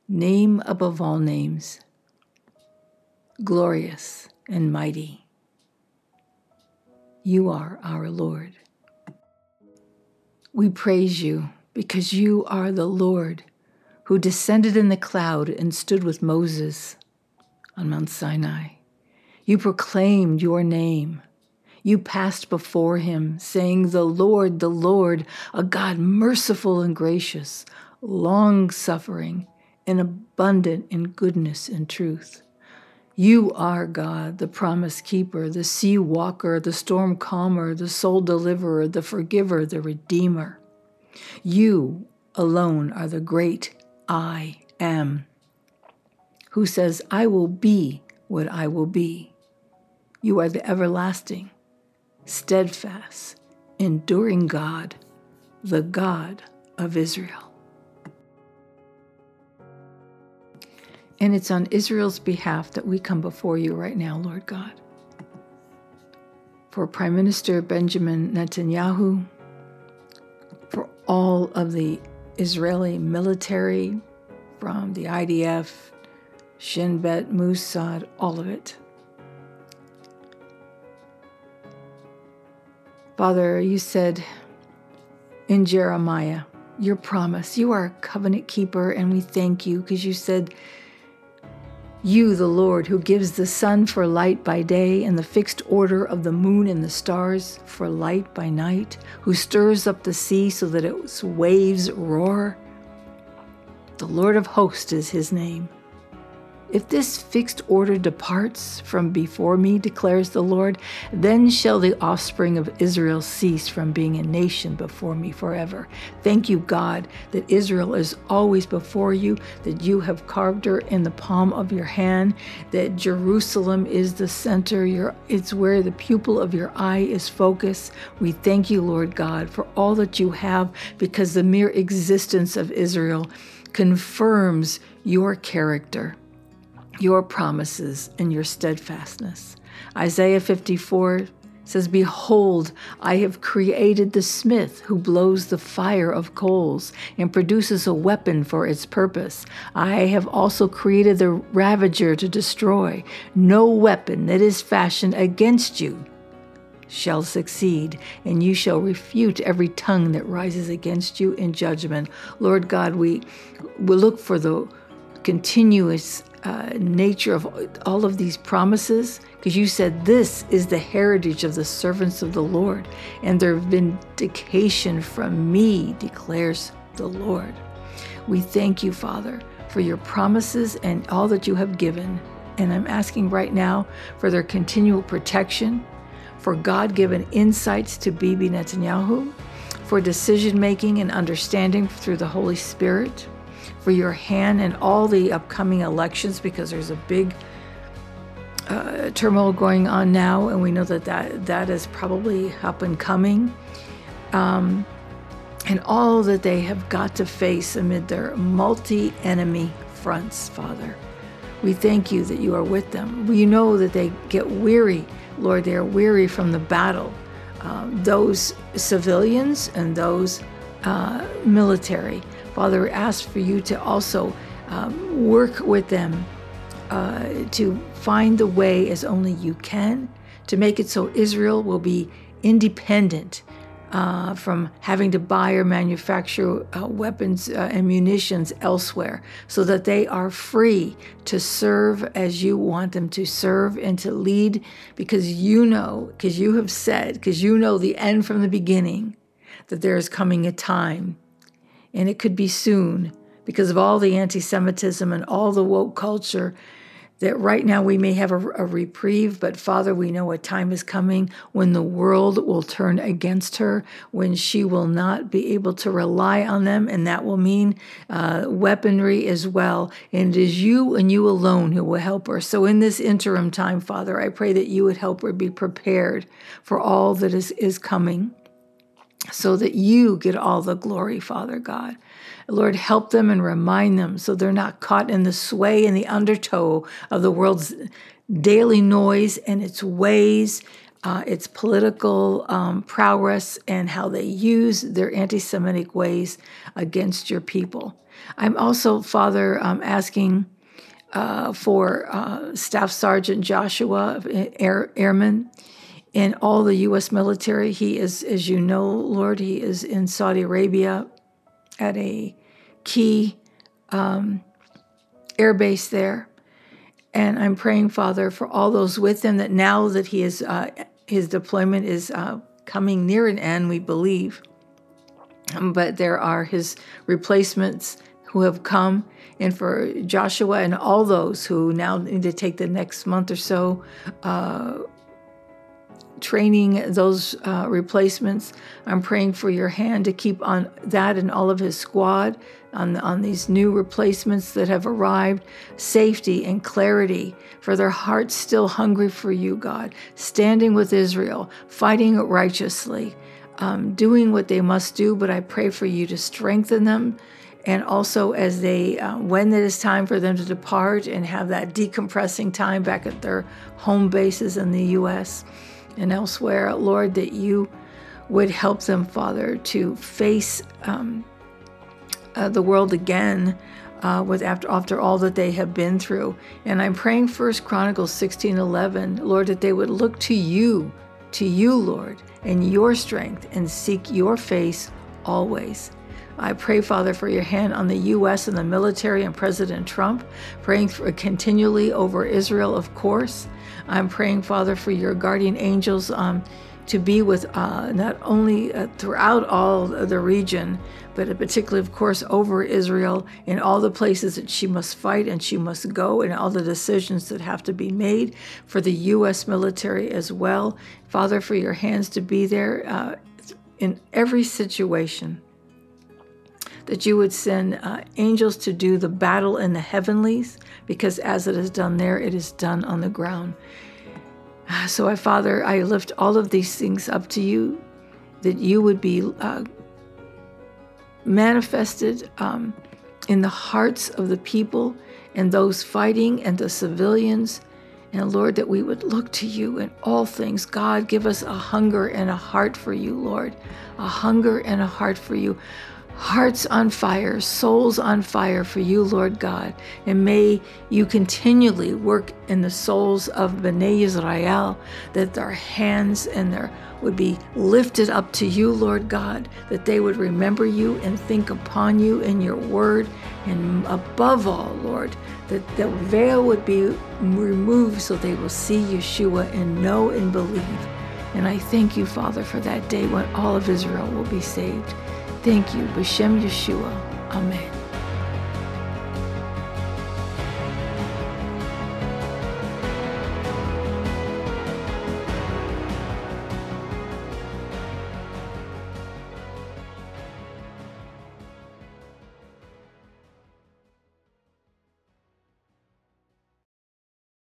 name above all names, glorious and mighty. You are our Lord. We praise you because you are the Lord who descended in the cloud and stood with Moses on Mount Sinai. You proclaimed your name. You passed before him, saying, the Lord, a God merciful and gracious, long-suffering and abundant in goodness and truth. You are God, the promise keeper, the sea walker, the storm calmer, the soul deliverer, the forgiver, the redeemer. You alone are the great I am, who says, I will be what I will be. You are the everlasting, steadfast, enduring God, the God of Israel. And it's on Israel's behalf that we come before you right now, Lord God. For Prime Minister Benjamin Netanyahu, for all of the Israeli military, from the IDF, Shin Bet, Mossad, all of it. Father, you said in Jeremiah, your promise, you are a covenant keeper, and we thank you because you said, you, the Lord, who gives the sun for light by day and the fixed order of the moon and the stars for light by night, who stirs up the sea so that its waves roar. The Lord of hosts is his name. If this fixed order departs from before me, declares the Lord, then shall the offspring of Israel cease from being a nation before me forever. Thank you, God, that Israel is always before you, that you have carved her in the palm of your hand, that Jerusalem is the center, it's where the pupil of your eye is focused. We thank you, Lord God, for all that you have, because the mere existence of Israel confirms your character, your promises, and your steadfastness. Isaiah 54 says, behold, I have created the smith who blows the fire of coals and produces a weapon for its purpose. I have also created the ravager to destroy. No weapon that is fashioned against you shall succeed, and you shall refute every tongue that rises against you in judgment. Lord God, we look for the continuous nature of all of these promises, because you said this is the heritage of the servants of the Lord, and their vindication from me, declares the Lord. We thank you, Father, for your promises and all that you have given, and I'm asking right now for their continual protection, for God-given insights to Bibi Netanyahu, for decision-making and understanding through the Holy Spirit, for your hand in all the upcoming elections, because there's a big turmoil going on now, and we know that is probably up and coming, and all that they have got to face amid their multi-enemy fronts, Father. We thank you that you are with them. We know that they get weary, Lord. They are weary from the battle. Those civilians and those military. Father, we ask for you to also work with them to find the way as only you can, to make it so Israel will be independent from having to buy or manufacture weapons and munitions elsewhere, so that they are free to serve as you want them to serve and to lead, because you have said, because you know the end from the beginning, that there is coming a time, and it could be soon, because of all the anti-Semitism and all the woke culture, that right now we may have a reprieve, but Father, we know a time is coming when the world will turn against her, when she will not be able to rely on them, and that will mean weaponry as well. And it is you and you alone who will help her. So in this interim time, Father, I pray that you would help her be prepared for all that is coming, so that you get all the glory, Father God. Lord, help them and remind them so they're not caught in the sway and the undertow of the world's daily noise and its ways. its political prowess and how they use their anti-Semitic ways against your people. I'm also, Father, asking for Staff Sergeant Joshua, Airman, in all the U.S. military. He is, as you know, Lord, he is in Saudi Arabia at a key air base there. And I'm praying, Father, for all those with him, that now that he is, his deployment is coming near an end, we believe. But there are his replacements who have come, and for Joshua and all those who now need to take the next month or so training those replacements. I'm praying for your hand to keep on that and all of his squad, on these new replacements that have arrived, safety and clarity, for their hearts still hungry for you, God, standing with Israel, fighting righteously, doing what they must do. But I pray for you to strengthen them. And also as they, when it is time for them to depart and have that decompressing time back at their home bases in the U.S., and elsewhere, Lord, that you would help them, Father, to face the world again after all that they have been through. And I'm praying 1 Chronicles 16:11, Lord, that they would look to you, Lord, and your strength, and seek your face always. I pray, Father, for your hand on the U.S. and the military and President Trump, praying continually over Israel, of course. I'm praying, Father, for your guardian angels to be with not only throughout all the region, but particularly, of course, over Israel in all the places that she must fight and she must go, and all the decisions that have to be made for the U.S. military as well. Father, for your hands to be there in every situation, that you would send angels to do the battle in the heavenlies, because as it is done there, it is done on the ground. So, Father, I lift all of these things up to you, that you would be manifested in the hearts of the people and those fighting and the civilians. And Lord, that we would look to you in all things. God, give us a hunger and a heart for you, Lord, a hunger and a heart for you. Hearts on fire, souls on fire for you, Lord God. And may you continually work in the souls of Bnei Yisrael, that their hands and their would be lifted up to you, Lord God, that they would remember you and think upon you in your word. And above all, Lord, that the veil would be removed so they will see Yeshua and know and believe. And I thank you, Father, for that day when all of Israel will be saved. Thank you, B'Shem Yeshua. Amen.